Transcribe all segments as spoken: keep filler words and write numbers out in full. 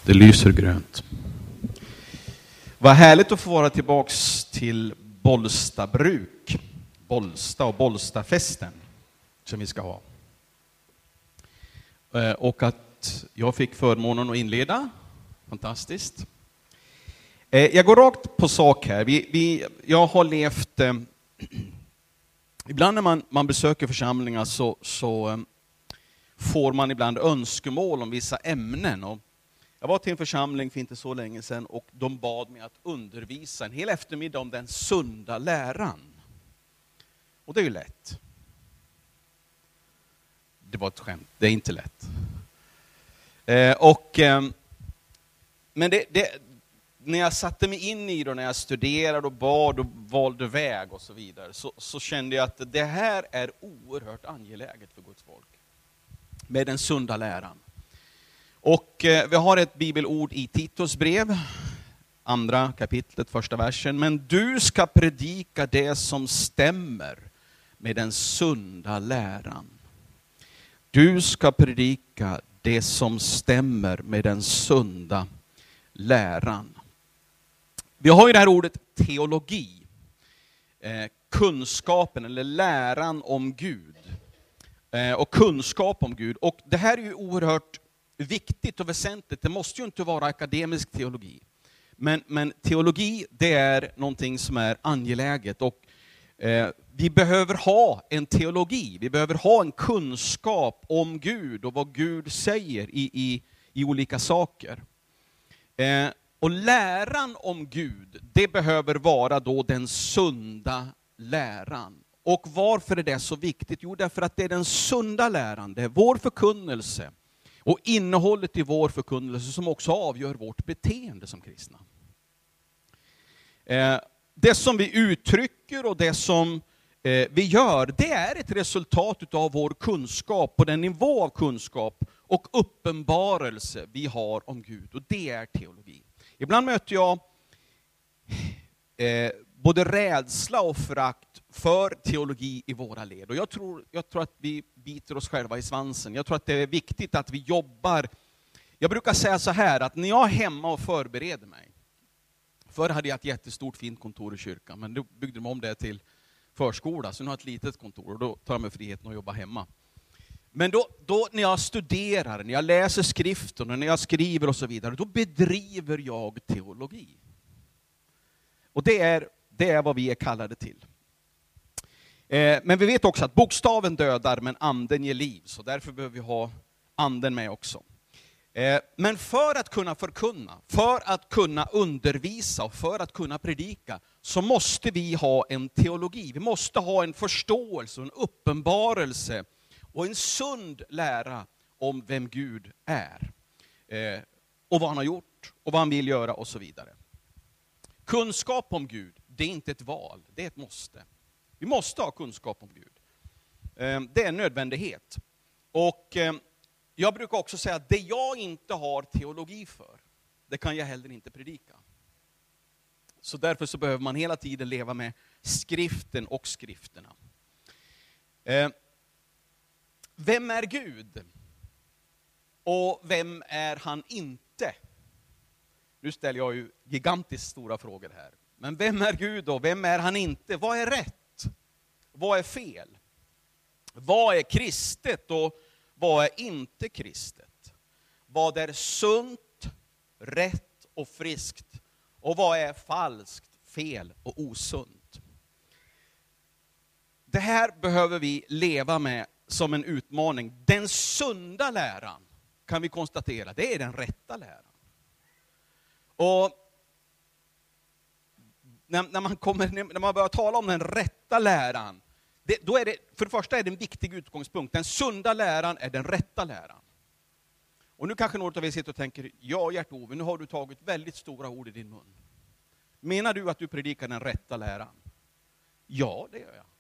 Det lyser grönt. Vad härligt att få vara tillbaks till Bollstabruk. Bollsta och Bollstafesten som vi ska ha. Och att jag fick förmånen att inleda. Fantastiskt. Jag går rakt på sak här. Vi, vi, jag har levt... Eh, ibland när man, man besöker församlingar så, så eh, får man ibland önskemål om vissa ämnen. Och jag var till en församling för inte så länge sedan och de bad mig att undervisa en hel eftermiddag om den sunda läran. Och det är ju lätt. Det var ett skämt, det är inte lätt. Eh, och, eh, men det, det, när jag satte mig in i det, när jag studerade och bad och valde väg och så vidare, så, så kände jag att det här är oerhört angeläget för Guds folk. Med den sunda läran. Och eh, vi har ett bibelord i Titus brev, andra kapitlet, första versen. Men du ska predika det som stämmer med den sunda läran. Du ska predika det som stämmer med den sunda läran. Vi har ju det här ordet teologi. Eh, kunskapen eller läran om Gud. Eh, och kunskap om Gud. Och det här är ju oerhört viktigt och väsentligt. Det måste ju inte vara akademisk teologi. Men, men teologi, det är någonting som är angeläget. Och eh, vi behöver ha en teologi. Vi behöver ha en kunskap om Gud och vad Gud säger i, i, i olika saker. Eh, och läran om Gud, det behöver vara då den sunda läran. Och varför är det så viktigt? Jo, därför att det är den sunda läran, det är vår förkunnelse. Och innehållet i vår förkunnelse som också avgör vårt beteende som kristna. Eh, det som vi uttrycker och det som eh, vi gör, det är ett resultat av vår kunskap på den nivå av kunskap och uppenbarelse vi har om Gud. Och det är teologi. Ibland möter jag eh, både rädsla och förakt för teologi i våra led. Och jag tror, jag tror att vi biter oss själva i svansen. Jag tror att det är viktigt att vi jobbar. Jag brukar säga så här att när jag är hemma och förbereder mig. Förr hade jag ett jättestort fint kontor i kyrkan. Men då byggde de om det till förskola. Så nu har jag ett litet kontor och då tar jag mig friheten att jobba hemma. Men då, då när jag studerar, när jag läser skriften och när jag skriver och så vidare. Då bedriver jag teologi. Och det är, det är vad vi är kallade till. Eh, men vi vet också att bokstaven dödar men anden ger liv. Så därför behöver vi ha anden med också. Eh, men för att kunna förkunna, för att kunna undervisa och för att kunna predika så måste vi ha en teologi. Vi måste ha en förståelse, en uppenbarelse och en sund lära om vem Gud är. Eh, och vad han har gjort och vad han vill göra och så vidare. Kunskap om Gud, det är inte ett val, det är ett måste. Vi måste ha kunskap om Gud. Det är en nödvändighet. Och jag brukar också säga att det jag inte har teologi för, det kan jag heller inte predika. Så därför så behöver man hela tiden leva med skriften och skrifterna. Vem är Gud? Och vem är han inte? Nu ställer jag ju gigantiskt stora frågor här. Men vem är Gud då? Vem är han inte? Vad är rätt? Vad är fel? Vad är kristet och vad är inte kristet? Vad är sunt, rätt och friskt? Och vad är falskt, fel och osunt? Det här behöver vi leva med som en utmaning. Den sunda läran kan vi konstatera, det är den rätta läran. Och när, när, man kommer, när man börjar tala om den rätta läran, det, då är det, för det första är det en viktig utgångspunkt. Den sunda läran är den rätta läran. Och nu kanske några av er sitter och tänker, ja Gert-Ove, nu har du tagit väldigt stora ord i din mun. Menar du att du predikar den rätta läran? Ja, det gör jag.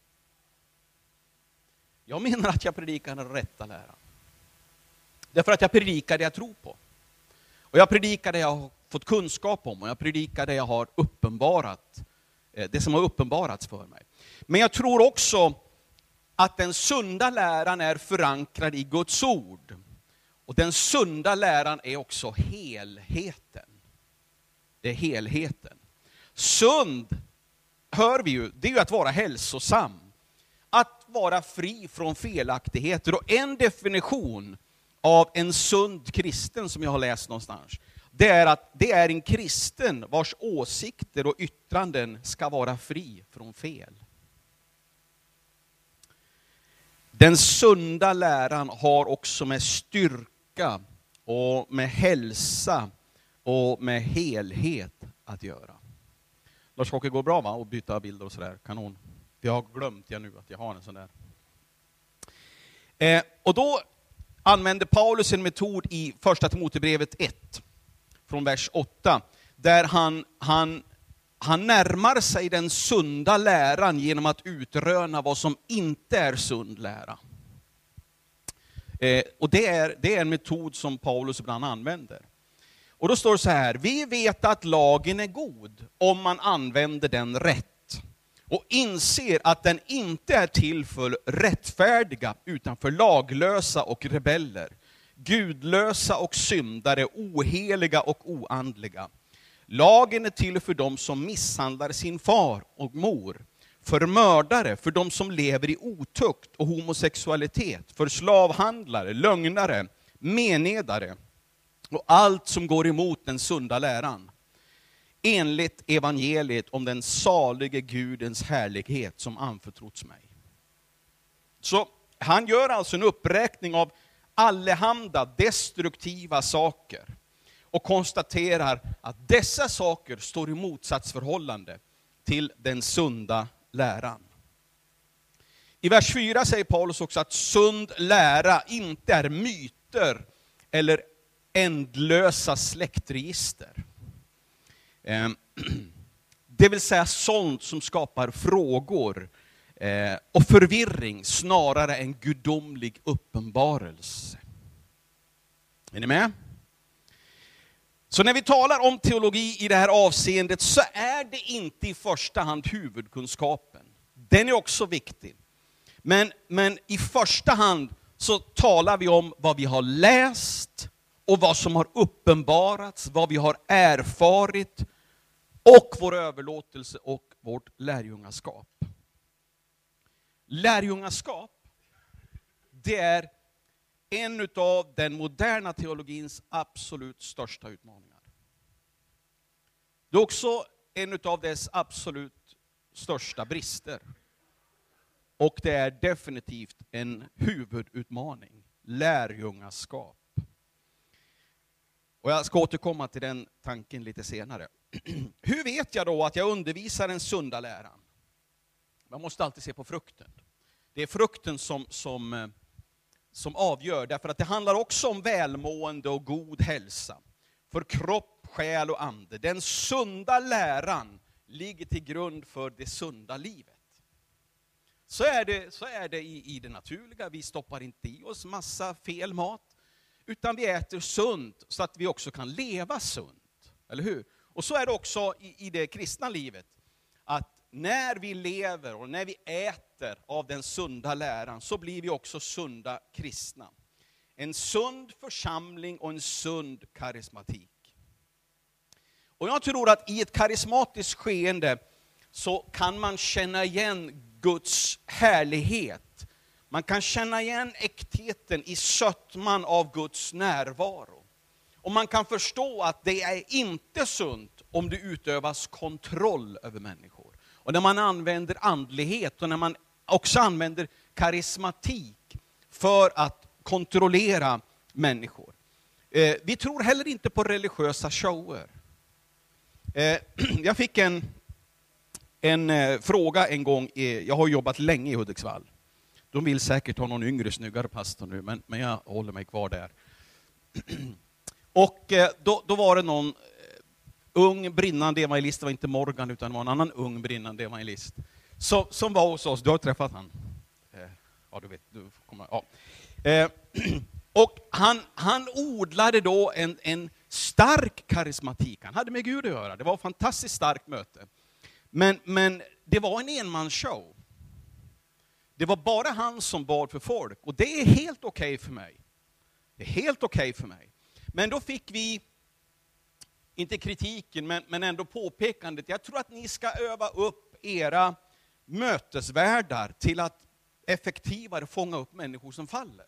Jag menar att jag predikar den rätta läran. Därför att jag predikar det jag tror på. Och jag predikar det jag har fått kunskap om och jag predikar det jag har uppenbarat. Det som har uppenbarats för mig. Men jag tror också att den sunda läran är förankrad i Guds ord. Och den sunda läran är också helheten. Det är helheten. Sund, hör vi ju, det är ju att vara hälsosam. Att vara fri från felaktigheter. Och en definition av en sund kristen som jag har läst någonstans, det är att det är en kristen vars åsikter och yttranden ska vara fri från fel. Den sunda läran har också med styrka och med hälsa och med helhet att göra. Lars-Åke, går bra va? Och byta bilder och sådär. Kanon. Jag har glömt jag nu att jag har en sån där. Eh, och då använder Paulus en metod i första Timoteusbrevet ett. Från vers åtta. Där han, han, han närmar sig den sunda läran genom att utröna vad som inte är sund lära. Eh, och det är, det är en metod som Paulus ibland använder. Och då står det så här: vi vet att lagen är god om man använder den rätt. Och inser att den inte är till för rättfärdiga utan för laglösa och rebeller. Gudlösa och syndare, oheliga och oandliga. Lagen är till för dem som misshandlar sin far och mor. För mördare, för dem som lever i otukt och homosexualitet. För slavhandlare, lögnare, menedare. Och allt som går emot den sunda läran. Enligt evangeliet om den salige Gudens härlighet som anförtrotts mig. Så han gör alltså en uppräkning av allehanda destruktiva saker. Och konstaterar att dessa saker står i motsatsförhållande till den sunda läran. I vers fyra säger Paulus också att sund lära inte är myter eller ändlösa släktregister. Det vill säga sånt som skapar frågor och förvirring snarare än gudomlig uppenbarelse. Är ni med? Så när vi talar om teologi i det här avseendet så är det inte i första hand huvudkunskapen. Den är också viktig. Men, men i första hand så talar vi om vad vi har läst och vad som har uppenbarats, vad vi har erfarit och vår överlåtelse och vårt lärjungaskap. Lärjungaskap, det är en av den moderna teologins absolut största utmaningar. Det är också en av dess absolut största brister. Och det är definitivt en huvudutmaning. Lärjungaskap. Och jag ska återkomma till den tanken lite senare. Hur vet jag då att jag undervisar den sunda läran? Man måste alltid se på frukten. Det är frukten som, som, som avgör. Därför att det handlar också om välmående och god hälsa. För kropp, själ och ande. Den sunda läran ligger till grund för det sunda livet. Så är det, så är det i, i det naturliga. Vi stoppar inte i oss massa fel mat. Utan vi äter sunt så att vi också kan leva sunt. Eller hur? Och så är det också i, i det kristna livet. Att när vi lever och när vi äter av den sunda läran så blir vi också sunda kristna. En sund församling och en sund karismatik. Och jag tror att i ett karismatiskt skeende så kan man känna igen Guds härlighet. Man kan känna igen äktheten i sötman av Guds närvaro. Och man kan förstå att det är inte sunt om det utövas kontroll över människor. Och när man använder andlighet och när man också använder karismatik för att kontrollera människor. Eh, vi tror heller inte på religiösa shower. Eh, jag fick en, en eh, fråga en gång, i, jag har jobbat länge i Hudiksvall. De vill säkert ha någon yngre, snyggare pastor nu, men, men jag håller mig kvar där. Och eh, då, då var det någon ung brinnande evangelist, det var inte Morgan utan det var en annan ung brinnande evangelist som, som var hos oss. Du har träffat han. Eh, ja, du vet. Du kommer, ja. eh, och han, han odlade då en, en stark karismatik. Han hade med Gud att göra. Det var ett fantastiskt starkt möte. Men, men det var en enmansshow. Det var bara han som bad för folk. Och det är helt okej okay för mig. Det är helt okej för mig. Men då fick vi, inte kritiken, men, men ändå påpekandet. Jag tror att ni ska öva upp era mötesvärdar till att effektivare fånga upp människor som faller.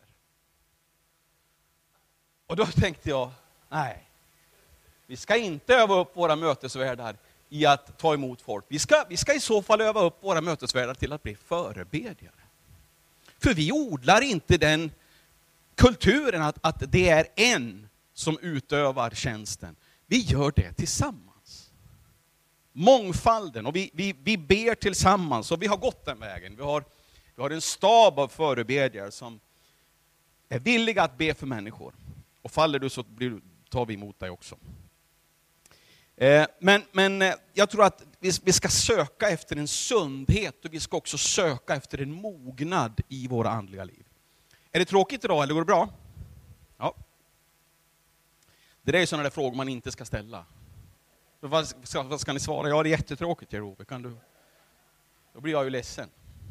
Och då tänkte jag, nej. Vi ska inte öva upp våra mötesvärdar i att ta emot folk. Vi ska, vi ska i så fall öva upp våra mötesvärdar till att bli förebedjare. För vi odlar inte den kulturen att, att det är en som utövar tjänsten. Vi gör det tillsammans. Mångfalden, och vi, vi, vi ber tillsammans, och vi har gått den vägen. Vi har, vi har en stab av förebedjare som är villiga att be för människor. Och faller du så blir du, tar vi emot dig också. Eh, men, men jag tror att vi, vi ska söka efter en sundhet, och vi ska också söka efter en mognad i våra andliga liv. Är det tråkigt idag eller går det bra? Ja. Det är sådana där frågor man inte ska ställa. Vad ska, vad ska ni svara? Ja, det är jättetråkigt, Jerove. Kan du? Då blir jag ju ledsen.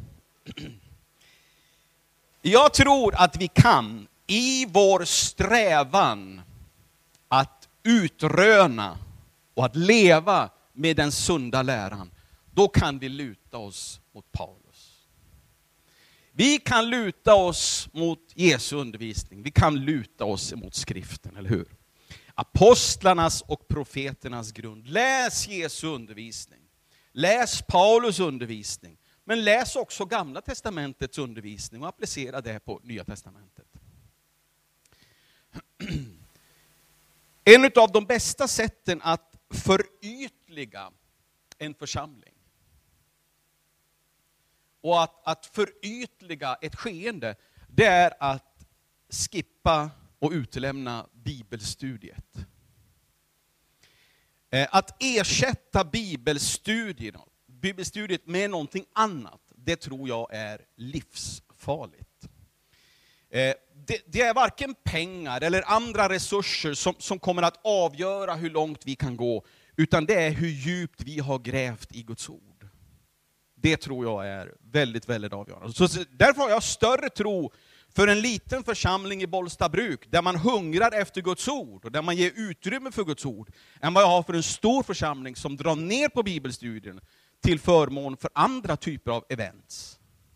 Jag tror att vi kan i vår strävan att utröna och att leva med den sunda läran, då kan vi luta oss mot Paulus. Vi kan luta oss mot Jesu undervisning. Vi kan luta oss mot skriften, eller hur? Apostlarnas och profeternas grund. Läs Jesu undervisning. Läs Paulus undervisning. Men läs också Gamla testamentets undervisning och applicera det på Nya testamentet. En av de bästa sätten att förytliga en församling och att, att förytliga ett skeende, det är att skippa och utelämna bibelstudiet. Att ersätta bibelstudierna, bibelstudiet med någonting annat, det tror jag är livsfarligt. Det, det är varken pengar eller andra resurser som, som kommer att avgöra hur långt vi kan gå, utan det är hur djupt vi har grävt i Guds ord. Det tror jag är väldigt, väldigt avgörande. Så därför har jag större tro för en liten församling i Bollstabruk, där man hungrar efter Guds ord och där man ger utrymme för Guds ord, än vad jag har för en stor församling som drar ner på bibelstudien till förmån för andra typer av events.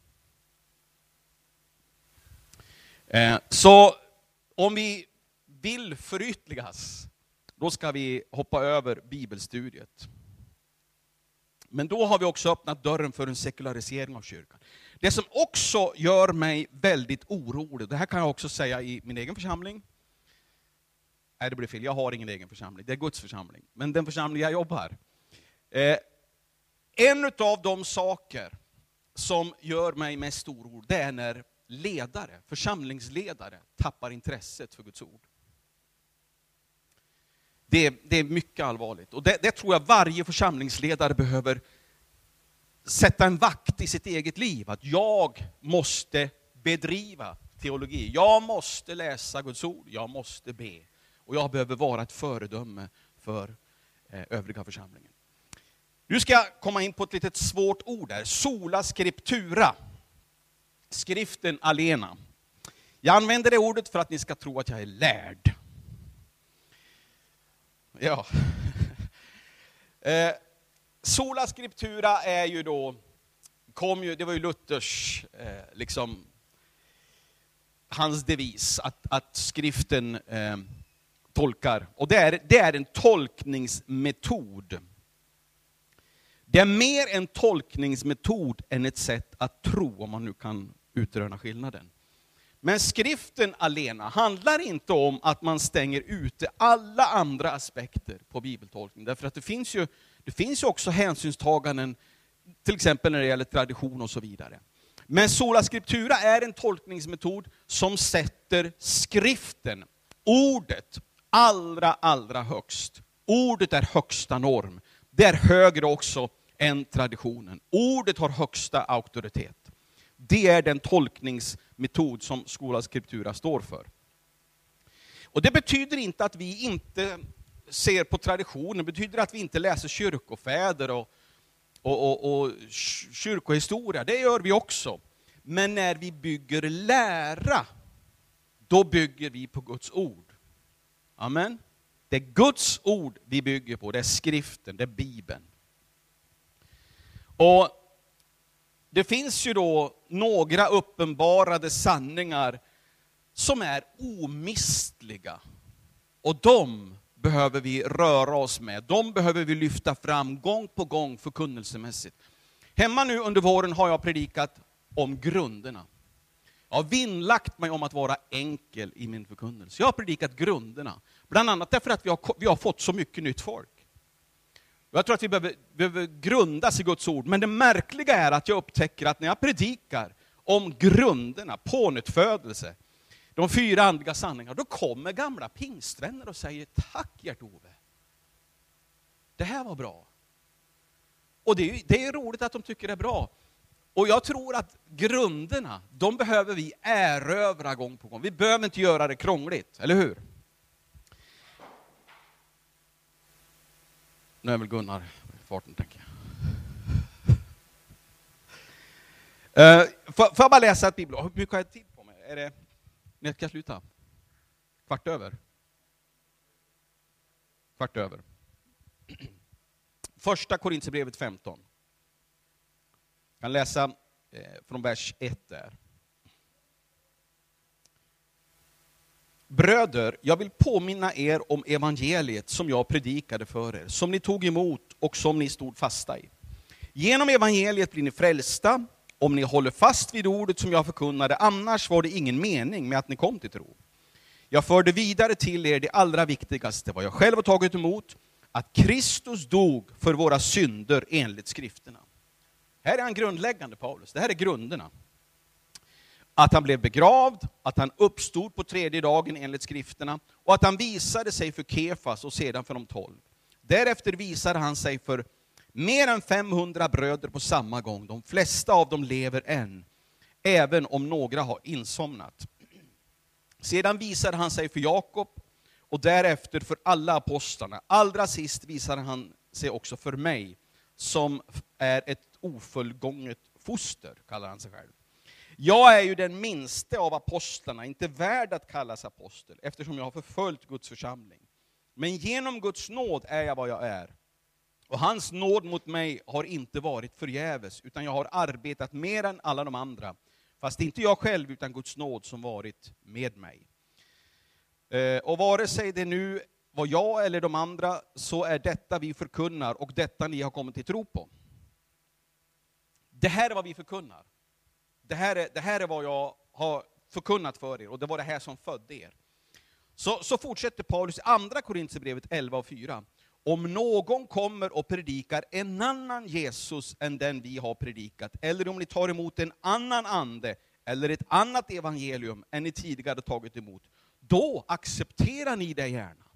Så om vi vill förytligas, då ska vi hoppa över bibelstudiet. Men då har vi också öppnat dörren för en sekularisering av kyrkan. Det som också gör mig väldigt orolig, det här kan jag också säga i min egen församling. Nej, det blir fel, jag har ingen egen församling, det är Guds församling. Men den församling jag jobbar. Eh, en av de saker som gör mig mest orolig, det är när ledare, församlingsledare tappar intresset för Guds ord. Det är, det är mycket allvarligt. Och det, det tror jag varje församlingsledare behöver sätta en vakt i sitt eget liv. Att jag måste bedriva teologi. Jag måste läsa Guds ord. Jag måste be. Och jag behöver vara ett föredöme för eh, övriga församlingen. Nu ska jag komma in på ett litet svårt ord där. Sola scriptura. Skriften alena. Jag använder det ordet för att ni ska tro att jag är lärd. Ja. eh, sola scriptura är ju då, kom ju, det var ju Luthers, eh, liksom, hans devis, att, att skriften eh, tolkar. Och det är, det är en tolkningsmetod. Det är mer en tolkningsmetod än ett sätt att tro, om man nu kan utröna skillnaden. Men skriften alena handlar inte om att man stänger ute alla andra aspekter på bibeltolkning. Därför att det finns ju, det finns ju också hänsynstaganden, till exempel när det gäller tradition och så vidare. Men sola scriptura är en tolkningsmetod som sätter skriften, ordet, allra, allra högst. Ordet är högsta norm. Det är högre också än traditionen. Ordet har högsta auktoritet. Det är den tolkningsmetod som sola scriptura står för. Och det betyder inte att vi inte ser på traditionen. Det betyder att vi inte läser kyrkofäder och, och, och, och kyrkohistoria. Det gör vi också. Men när vi bygger lära, då bygger vi på Guds ord. Amen. Det är Guds ord vi bygger på, det är skriften, det är Bibeln. Och det finns ju då några uppenbarade sanningar som är omistliga. Och de behöver vi röra oss med. De behöver vi lyfta fram gång på gång förkunnelsemässigt. Hemma nu under våren har jag predikat om grunderna. Jag har vinnlagt mig om att vara enkel i min förkunnelse. Jag har predikat grunderna. Bland annat därför att vi har, vi har fått så mycket nytt folk. Jag tror att vi behöver, behöver grundas i Guds ord. Men det märkliga är att jag upptäcker att när jag predikar om grunderna, pånyttfödelse, de fyra andliga sanningarna, då kommer gamla pingstvänner och säger tack Gert-Ove. Det här var bra. Och det är, det är roligt att de tycker det är bra. Och jag tror att grunderna, de behöver vi erövra gång på gång. Vi behöver inte göra det krångligt, eller hur? Nu är väl Gunnar i farten, tänker jag. Uh, får, får jag bara läsa ett bibelord? Hur mycket har jag tid på mig? Är det... När ska jag sluta? Kvart över. Kvart över. Första Korinthierbrevet femton. Jag kan läsa eh, från vers ett där. Bröder, jag vill påminna er om evangeliet som jag predikade för er, som ni tog emot och som ni stod fasta i. Genom evangeliet blir ni frälsta, om ni håller fast vid ordet som jag förkunnade, annars var det ingen mening med att ni kom till tro. Jag förde vidare till er det allra viktigaste, vad jag själv har tagit emot, att Kristus dog för våra synder enligt skrifterna. Här är han grundläggande, Paulus. Det här är grunderna. Att han blev begravd, att han uppstod på tredje dagen enligt skrifterna och att han visade sig för Kefas och sedan för de tolv. Därefter visade han sig för mer än femhundra bröder på samma gång. De flesta av dem lever än, även om några har insomnat. Sedan visade han sig för Jakob och därefter för alla apostlarna. Allra sist visade han sig också för mig, som är ett ofullgånget foster, kallar han sig själv. Jag är ju den minste av apostlarna, inte värd att kallas apostel, eftersom jag har förföljt Guds församling. Men genom Guds nåd är jag vad jag är. Och hans nåd mot mig har inte varit förgäves, utan jag har arbetat mer än alla de andra. Fast inte jag själv, utan Guds nåd som varit med mig. Eh, och vare sig det nu var jag eller de andra, så är detta vi förkunnar och detta ni har kommit till tro på. Det här är vad vi förkunnar. Det här är, det här är vad jag har förkunnat för er, och det var det här som födde er. Så, så fortsätter Paulus i andra Korinthierbrevet elva och fyra. Om någon kommer och predikar en annan Jesus än den vi har predikat, eller om ni tar emot en annan ande eller ett annat evangelium än ni tidigare tagit emot, då accepterar ni det gärna.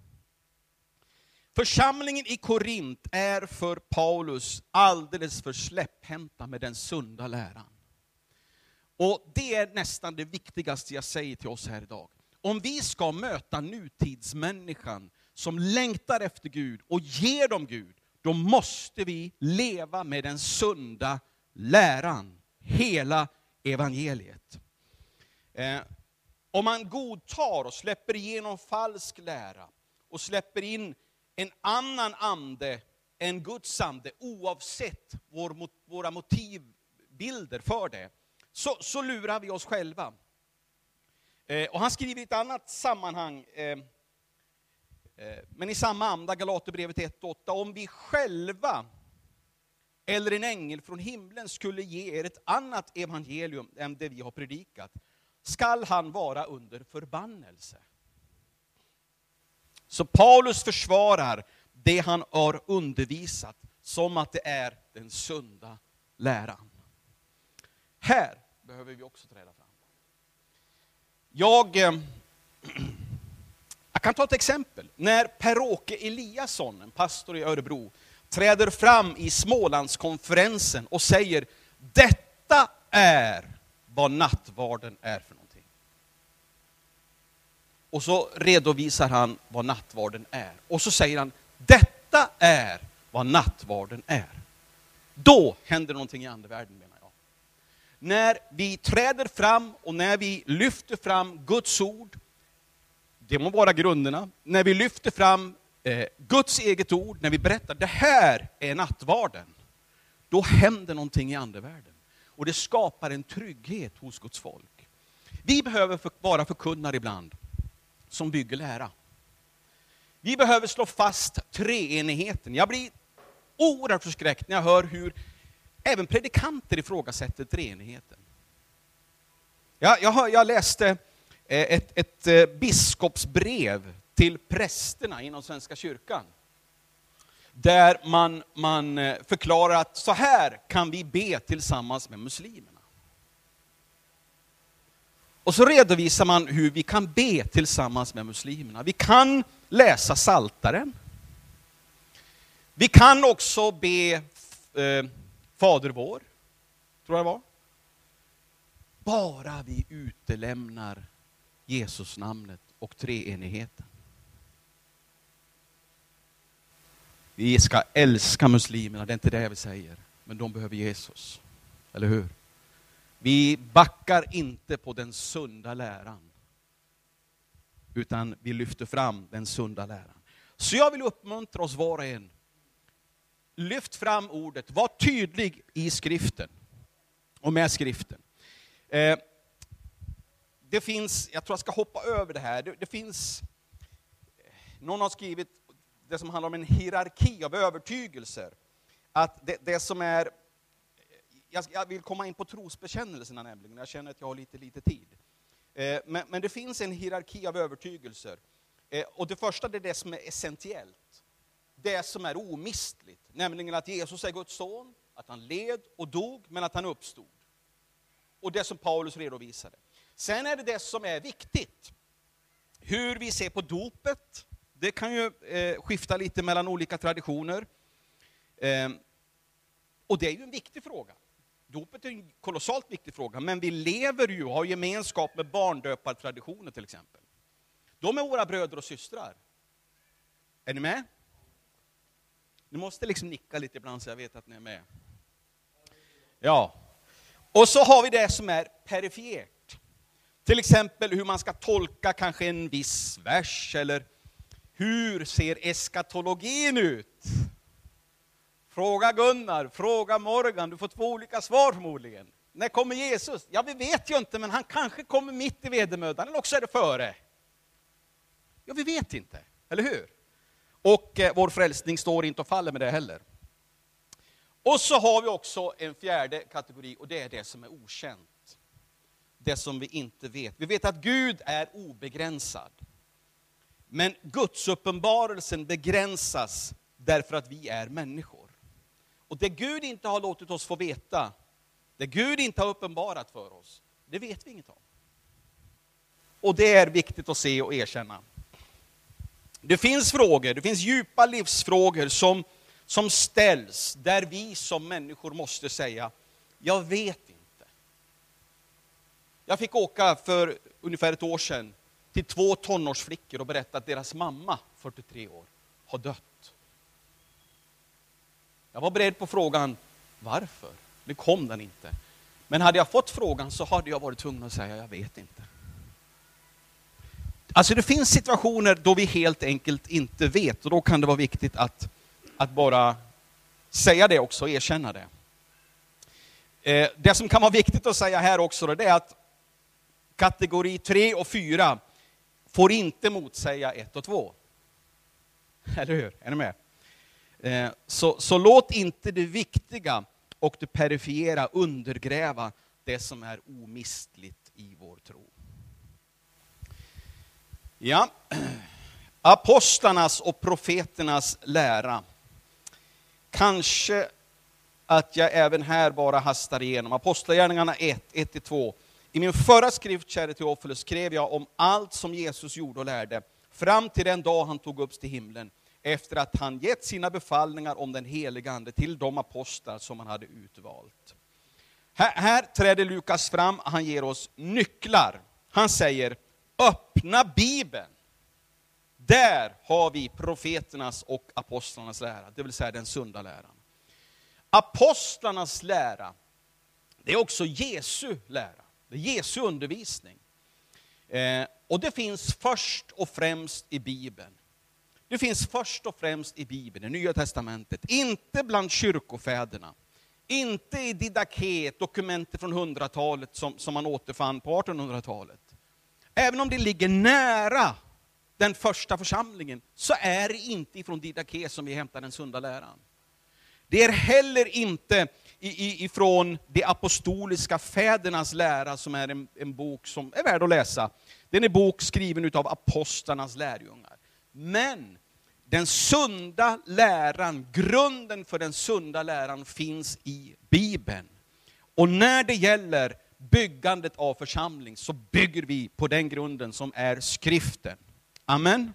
Församlingen i Korint är för Paulus alldeles för släpphänta med den sunda läran. Och det är nästan det viktigaste jag säger till oss här idag. Om vi ska möta nutidsmänniskan som längtar efter Gud och ger dem Gud, då måste vi leva med den sunda läran, hela evangeliet. Eh, om man godtar och släpper igenom falsk lära och släpper in en annan ande än Guds ande, oavsett vår, våra motivbilder för det, så, så lurar vi oss själva. Eh, och han skriver i ett annat sammanhang, eh, men i samma anda, Galaterbrevet ett åtta, om vi själva eller en ängel från himlen skulle ge er ett annat evangelium än det vi har predikat, skall han vara under förbannelse. Så Paulus försvarar det han har undervisat som att det är den sunda läran. Här behöver vi också träda fram. Jag... Eh, Jag kan ta ett exempel. När Per-Åke Eliasson, en pastor i Örebro, träder fram i Smålandskonferensen och säger: detta är vad nattvarden är för någonting. Och så redovisar han vad nattvarden är. Och så säger han: detta är vad nattvarden är. Då händer någonting i andevärlden, menar jag. när vi träder fram och när vi lyfter fram Guds ord, det må vara grunderna, när vi lyfter fram eh, Guds eget ord, när vi berättar det här är nattvarden, då händer någonting i andevärlden. Och det skapar en trygghet hos Guds folk. Vi behöver för, vara förkunnare ibland som bygger lära. Vi behöver slå fast treenigheten. Jag blir oerhört förskräckt när jag hör hur även predikanter ifrågasätter treenigheten. Jag, jag, hör, jag läste ett, ett biskopsbrev till prästerna inom Svenska kyrkan. Där man, man förklarar att så här kan vi be tillsammans med muslimerna. Och så redovisar man hur vi kan be tillsammans med muslimerna. Vi kan läsa Saltaren. Vi kan också be eh, Fader vår, tror jag det var. Bara vi utelämnar Jesus namnet och treenigheten. Vi ska älska muslimerna, det är inte det vi säger. Men de behöver Jesus, eller hur? Vi backar inte på den sunda läran. Utan vi lyfter fram den sunda läran. Så jag vill uppmuntra oss var och en. Lyft fram ordet, var tydlig i skriften. Och med skriften. Eh, det finns, jag tror jag ska hoppa över det här. Det, det finns, någon har skrivit det som handlar om en hierarki av övertygelser. Att det, det som är, jag, jag vill komma in på trosbekännelserna nämligen. Jag känner att jag har lite, lite tid. Eh, men, men det finns en hierarki av övertygelser. Eh, och det första det är det som är essentiellt. Det som är omistligt. Nämligen att Jesus är Guds son. Att han led och dog men att han uppstod. Och det som Paulus redovisade. Sen är det det som är viktigt. Hur vi ser på dopet. Det kan ju eh, skifta lite mellan olika traditioner. Eh, och det är ju en viktig fråga. Dopet är en kolossalt viktig fråga. Men vi lever ju och har gemenskap med barndöpartraditioner till exempel. De är våra bröder och systrar. Är ni med? Ni måste liksom nicka lite ibland så jag vet att ni är med. Ja. Och så har vi det som är perifert. Till exempel hur man ska tolka kanske en viss vers. Eller hur ser eskatologin ut? Fråga Gunnar, fråga Morgan. Du får två olika svar förmodligen. När kommer Jesus? Ja, vi vet ju inte, men han kanske kommer mitt i vedermödan. Eller också är det före. Ja, vi vet inte. Eller hur? Och eh, vår frälsning står inte och faller med det heller. Och så har vi också en fjärde kategori. Och det är det som är okänt. Det som vi inte vet. Vi vet att Gud är obegränsad. Men Guds uppenbarelsen begränsas därför att vi är människor. Och det Gud inte har låtit oss få veta, det Gud inte har uppenbarat för oss, det vet vi inget om. Och det är viktigt att se och erkänna. Det finns frågor, det finns djupa livsfrågor som, som ställs där vi som människor måste säga, jag vet inte. Jag fick åka för ungefär ett år sedan till två tonårsflickor och berätta att deras mamma, fyrtiotre år, har dött. Jag var beredd på frågan, varför? Nu kom den inte. Men hade jag fått frågan så hade jag varit tvungen att säga, jag vet inte. Alltså det finns situationer då vi helt enkelt inte vet. Och då kan det vara viktigt att, att bara säga det också och erkänna det. Eh, det som kan vara viktigt att säga här också då, det är att kategori tre och fyra får inte motsäga ett och två. Eller hur? Är ni med? Eh, så, så låt inte det viktiga och det perifera undergräva det som är omistligt i vår tro. Ja, apostlarnas och profeternas lära. Kanske att jag även här bara hastar igenom. Apostlagärningarna ett, ett till två. I min förra skrift, käre Teofilus, skrev jag om allt som Jesus gjorde och lärde. Fram till den dag han tog upp till himlen. Efter att han gett sina befallningar om den heliga ande till de apostlar som han hade utvalt. Här, här träder Lukas fram, han ger oss nycklar. Han säger, öppna Bibeln. Där har vi profeternas och apostlarnas lära, det vill säga den sunda läran. Apostlarnas lära, Det är också Jesu lära. Det är Jesu undervisning. Eh, och det finns först och främst i Bibeln. Det finns först och främst i Bibeln, i Nya testamentet. Inte bland kyrkofäderna. Inte i Didaket, dokumenter från hundratalet som, som man återfann på artonhundratalet. Även om det ligger nära den första församlingen, så är det inte ifrån Didaket som vi hämtar den sunda läran. Det är heller inte ifrån de apostoliska fädernas lära, som är en, en bok som är värd att läsa. Den är bok skriven av apostlarnas lärjungar. Men den sunda läran, grunden för den sunda läran finns i Bibeln. Och när det gäller byggandet av församling så bygger vi på den grunden som är skriften. Amen.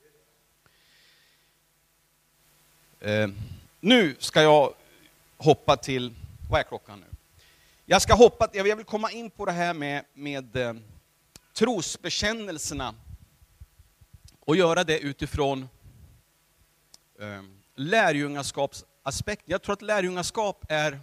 Eh, nu ska jag hoppa till, vad är klockan nu? Jag ska hoppa, jag vill komma in på det här med, med eh, trosbekännelserna. Och göra det utifrån eh, lärjungaskapsaspekten. Jag tror att lärjungaskap är,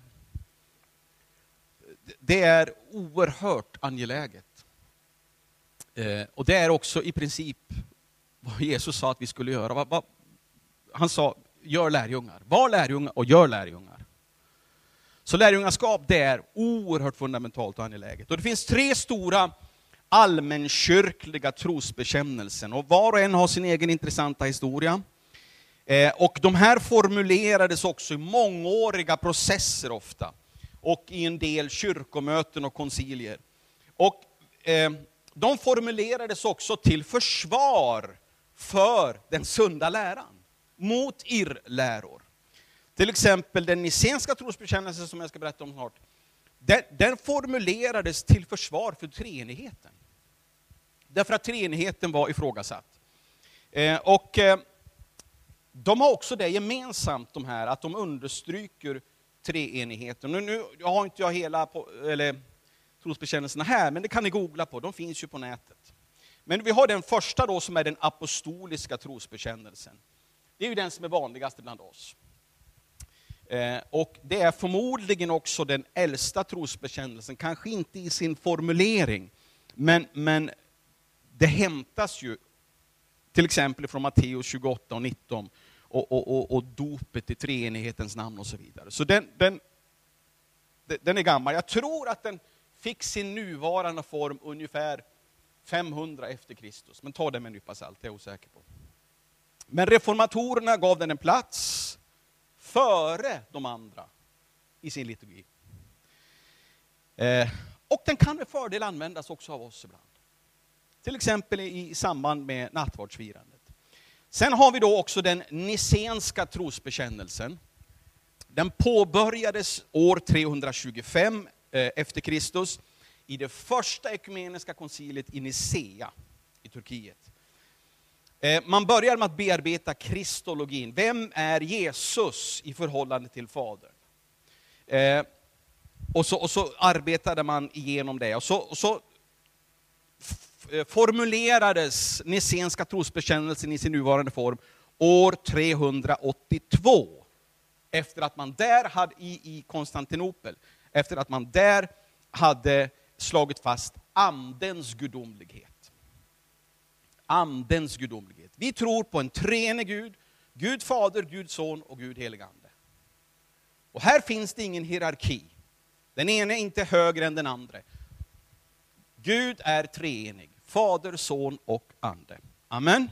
det är oerhört angeläget. Eh, och det är också i princip vad Jesus sa att vi skulle göra. Va, va, han sa, gör lärjungar. Var lärjungar och gör lärjungar. Så lärjungaskap, det är oerhört fundamentalt och angeläget. Och det finns tre stora allmänkyrkliga trosbekännelsen. Och var och en har sin egen intressanta historia. Eh, och de här formulerades också i mångåriga processer ofta. Och i en del kyrkomöten och koncilier. Och eh, de formulerades också till försvar för den sunda läran. Mot irrläror. Till exempel den nicenska trosbekännelsen som jag ska berätta om snart. Den, den formulerades till försvar för treenigheten. Därför att treenigheten var ifrågasatt. Eh, och eh, de har också det gemensamt, de här, att de understryker treenigheten. Nu, nu har inte jag hela på, eller, trosbekännelserna här, men det kan ni googla på, de finns ju på nätet. Men vi har den första då som är den apostoliska trosbekännelsen. Det är ju den som är vanligast bland oss. Eh, och det är förmodligen också den äldsta trosbekännelsen, kanske inte i sin formulering, men, men det hämtas ju till exempel från Matteus tjugoåtta och nitton och, och, och, och dopet i treenighetens namn och så vidare. Så den, den, den är gammal. Jag tror att den fick sin nuvarande form ungefär femhundra efter Kristus, men ta det med en nypa salt, det är jag osäker på. Men reformatorerna gav den en plats före de andra i sin liturgi. Eh, och den kan med fördel användas också av oss ibland. Till exempel i samband med nattvardsfirandet. Sen har vi då också den nicenska trosbekännelsen. Den påbörjades år trehundratjugofem eh, efter Kristus i det första ekumeniska konciliet i Nicea i Turkiet. Man börjar med att bearbeta kristologin. Vem är Jesus i förhållande till Fadern? Eh, och, så, och så arbetade man igenom det. Och så, och så f- formulerades nicenska trosbekännelsen i sin nuvarande form år trehundraåttiotvå. Efter att man där hade i, i Konstantinopel, efter att man där hade slagit fast andens gudomlighet. Andens gudomlighet. Vi tror på en treenig Gud, Gud Fader, Gud Son och Gud Heligande. Och här finns det ingen hierarki. Den ena är inte högre än den andra. Gud är treenig, Fader, Son och Ande. Amen.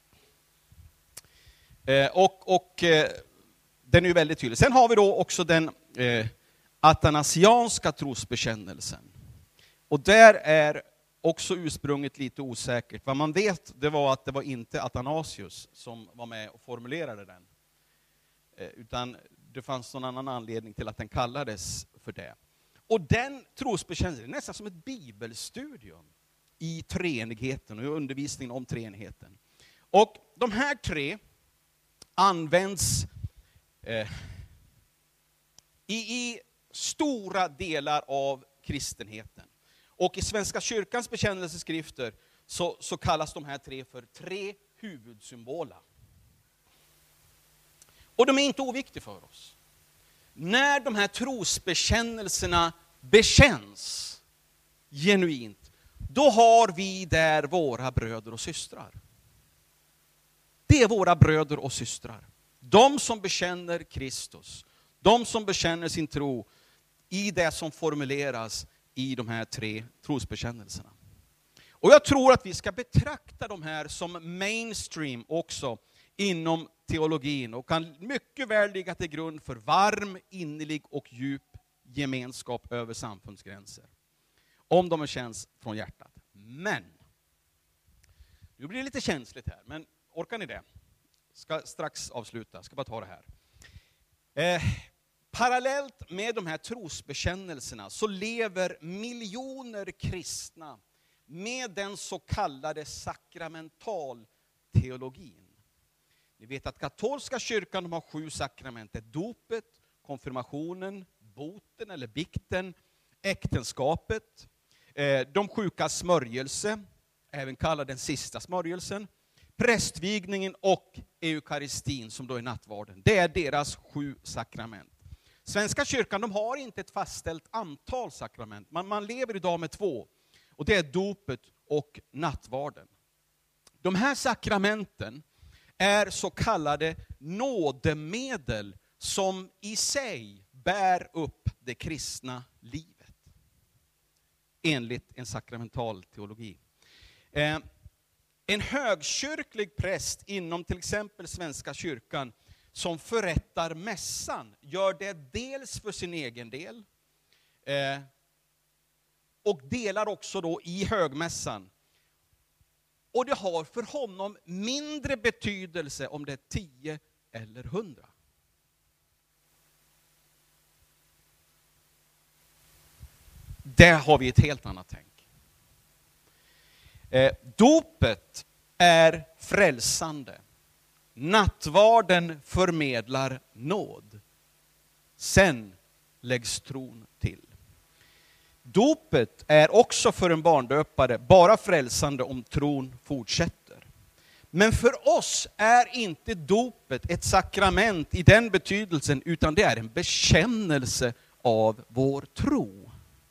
Eh, och och eh, den är ju väldigt tydlig. Sen har vi då också den eh, atanasianska trosbekännelsen. Och där är också ursprunget lite osäkert. Vad man vet, det var att det var inte Athanasius som var med och formulerade den. Eh, utan det fanns någon annan anledning till att den kallades för det. Och den trosbekännelsen är nästan som ett bibelstudium i treenigheten och i undervisningen om treenigheten. Och de här tre används eh, i, i stora delar av kristenheten. Och i Svenska kyrkans bekännelseskrifter så, så kallas de här tre för tre huvudsymboler. Och de är inte oviktiga för oss. När de här trosbekännelserna bekänns genuint, då har vi där våra bröder och systrar. Det är våra bröder och systrar. De som bekänner Kristus. De som bekänner sin tro i det som formuleras i de här tre trosbekännelserna. Och jag tror att vi ska betrakta de här som mainstream också inom teologin och kan mycket väl ligga till grund för varm, innerlig och djup gemenskap över samfundsgränser. Om de känns från hjärtat. Men, nu blir det lite känsligt här, men orkar ni det? Ska strax avsluta, ska bara ta det här. Eh, parallellt med de här trosbekännelserna så lever miljoner kristna med den så kallade sakramentalteologin. Ni vet att katolska kyrkan de har sju sakrament. Dopet, konfirmationen, boten eller bikten, äktenskapet, eh, de sjukas smörjelse, även kallad den sista smörjelsen, prästvigningen och eukaristin som då är nattvarden. Det är deras sju sakrament. Svenska kyrkan de har inte ett fastställt antal sakrament. Man, man lever idag med två. Och det är dopet och nattvarden. De här sakramenten är så kallade nådemedel som i sig bär upp det kristna livet. Enligt en sakramental teologi. Eh, en högkyrklig präst inom till exempel Svenska kyrkan som förrättar mässan gör det dels för sin egen del eh, och delar också då i högmässan. Och det har för honom mindre betydelse om det är tio eller hundra. Där har vi ett helt annat tänk. Eh, dopet är frälsande. Nattvarden förmedlar nåd. Sen läggs tron till. Dopet är också för en barndöpare bara frälsande om tron fortsätter. Men för oss är inte dopet ett sakrament i den betydelsen, utan det är en bekännelse av vår tro.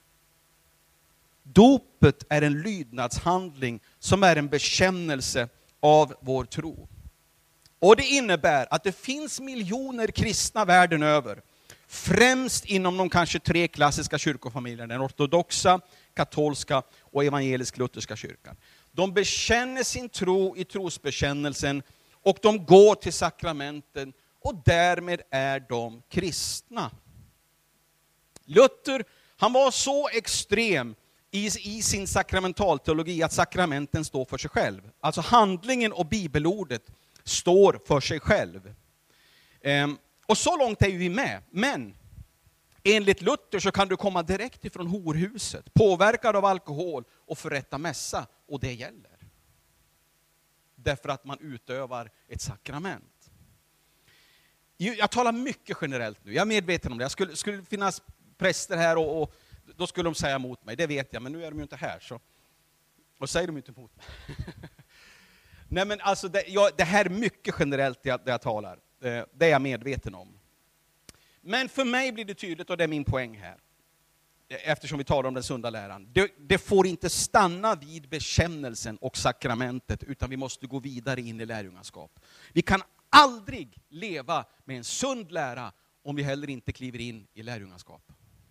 Dopet är en lydnadshandling som är en bekännelse av vår tro. Och det innebär att det finns miljoner kristna världen över, främst inom de kanske tre klassiska kyrkofamiljerna, den ortodoxa, katolska och evangelisk-lutherska kyrkan. De bekänner sin tro i trosbekännelsen och de går till sakramenten och därmed är de kristna. Luther, han var så extrem i, i sin sakramentalteologi att sakramenten står för sig själv. Alltså handlingen och bibelordet står för sig själv. Ehm, och så långt är ju vi med. Men enligt Luther så kan du komma direkt ifrån horhuset, påverkad av alkohol och förrätta mässa, och det gäller. Därför att man utövar ett sakrament. Jag talar mycket generellt nu, jag är medveten om det. Jag skulle, skulle finnas präster här och, och då skulle de säga emot mig, det vet jag, men nu är de ju inte här. Så, och säger de inte emot mig. Nej, men alltså det, jag, det här är mycket generellt det jag, det jag talar. Det, det är jag medveten om. Men för mig blir det tydligt, och det är min poäng här, eftersom vi talar om den sunda läran. Det, det får inte stanna vid bekännelsen och sakramentet, utan vi måste gå vidare in i lärjungaskap. Vi kan aldrig leva med en sund lära om vi heller inte kliver in i lärjungaskap.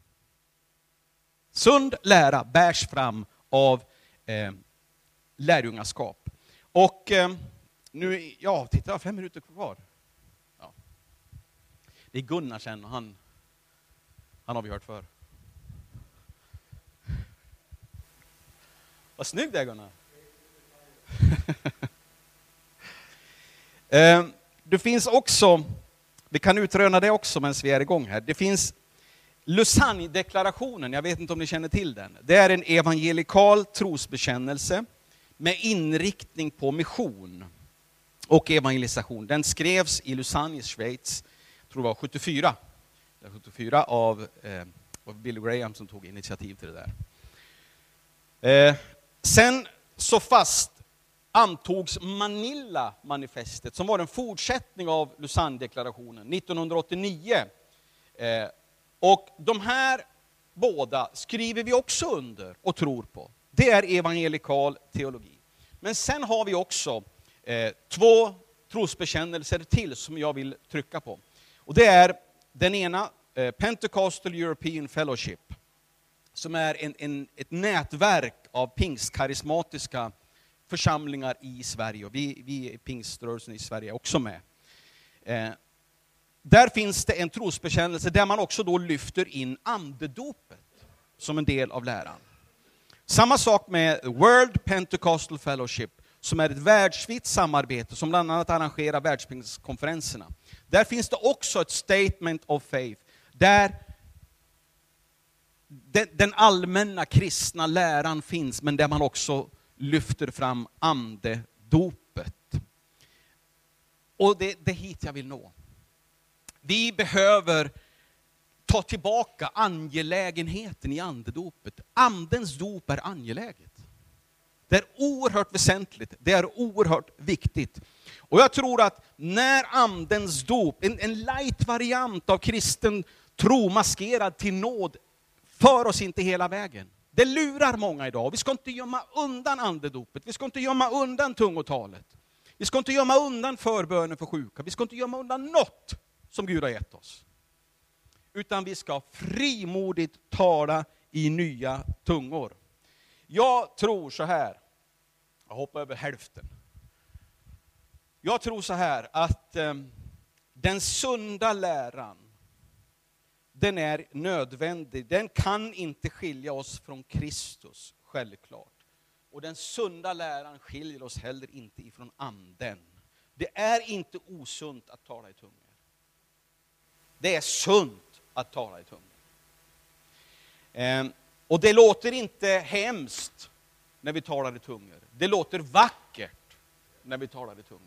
Sund lära bärs fram av eh, lärjungaskap. Och eh, nu, ja, titta, jag har fem minuter kvar. Ja. Det är Gunnar sen, och han, han har vi hört för. Vad snygg det är, Gunnar. eh, det finns också, vi kan utröna det också medan vi är igång här. Det finns Lausanne-deklarationen, jag vet inte om ni känner till den. Det är en evangelikal trosbekännelse med inriktning på mission och evangelisation. Den skrevs i Lausanne i Schweiz, jag tror det var sjuttiofyra. sjuttiofyra av, eh, av Billy Graham som tog initiativ till det där. Eh, sen så fast antogs Manila-manifestet som var en fortsättning av Lausanne-deklarationen nittonhundraåttionio. Eh, och de här båda skriver vi också under och tror på. Det är evangelikal teologi. Men sen har vi också eh, två trosbekännelser till som jag vill trycka på. Och det är den ena, eh, Pentecostal European Fellowship, som är en, en, ett nätverk av pingstkarismatiska församlingar i Sverige. Och vi, vi i pingströrelsen i Sverige är också med. Eh, där finns det en trosbekännelse där man också då lyfter in andedopet som en del av läran. Samma sak med World Pentecostal Fellowship, som är ett världsvitt samarbete som bland annat arrangerar världspingstkonferenserna. Där finns det också ett statement of faith, där den, den allmänna kristna läran finns, men där man också lyfter fram andedopet. Och det, det är hit jag vill nå. Vi behöver ta tillbaka angelägenheten i andedopet. Andens dop är angeläget. Det är oerhört väsentligt. Det är oerhört viktigt. Och jag tror att när andens dop, en, en light variant av kristen tro maskerad till nåd, för oss inte hela vägen. Det lurar många idag. Vi ska inte gömma undan andedopet. Vi ska inte gömma undan tungotalet. Vi ska inte gömma undan förbönen för sjuka. Vi ska inte gömma undan något som Gud har gett oss. Utan vi ska frimodigt tala i nya tungor. Jag tror så här. Jag hoppar över hälften. Jag tror så här att eh, den sunda läran, den är nödvändig. Den kan inte skilja oss från Kristus, självklart. Och den sunda läran skiljer oss heller inte ifrån anden. Det är inte osunt att tala i tungor. Det är sunt att tala i tungor. Eh, och det låter inte hemskt när vi talar i tungor. Det låter vackert när vi talar i tungor.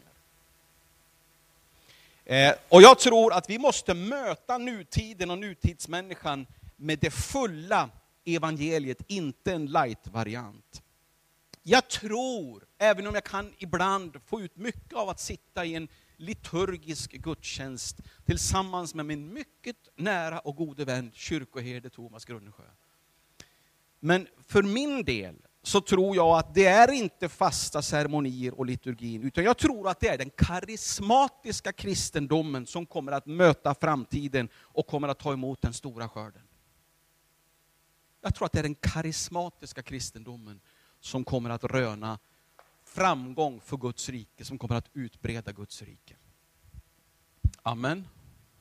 Eh, och jag tror att vi måste möta nutiden och nutidsmänniskan med det fulla evangeliet, inte en light-variant. Jag tror, även om jag kan ibland få ut mycket av att sitta i en liturgisk gudstjänst tillsammans med min mycket nära och gode vän, kyrkoherde Thomas Grunnesjö. Men för min del så tror jag att det är inte fasta ceremonier och liturgin, utan jag tror att det är den karismatiska kristendomen som kommer att möta framtiden och kommer att ta emot den stora skörden. Jag tror att det är den karismatiska kristendomen som kommer att röna framgång för Guds rike, som kommer att utbreda Guds rike. Amen.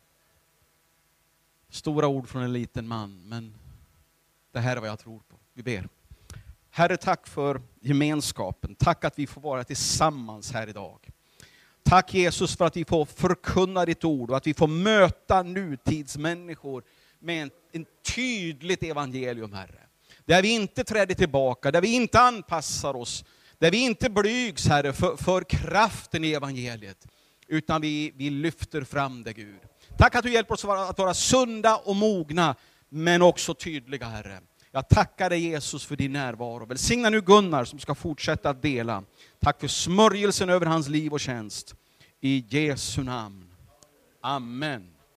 Stora ord från en liten man, men det här är vad jag tror på. Vi ber. Herre, tack för gemenskapen. Tack att vi får vara tillsammans här idag. Tack Jesus för att vi får förkunna ditt ord och att vi får möta nutidsmänniskor med en, en tydligt evangelium, Herre. Där vi inte träder tillbaka, där vi inte anpassar oss, där vi inte blygs, Herre, för, för kraften i evangeliet, utan vi, vi lyfter fram det, Gud. Tack att du hjälper oss att vara, att vara sunda och mogna, men också tydliga, Herre. Jag tackar dig Jesus för din närvaro. Välsigna nu Gunnar som ska fortsätta att dela. Tack för smörjelsen över hans liv och tjänst. I Jesu namn. Amen.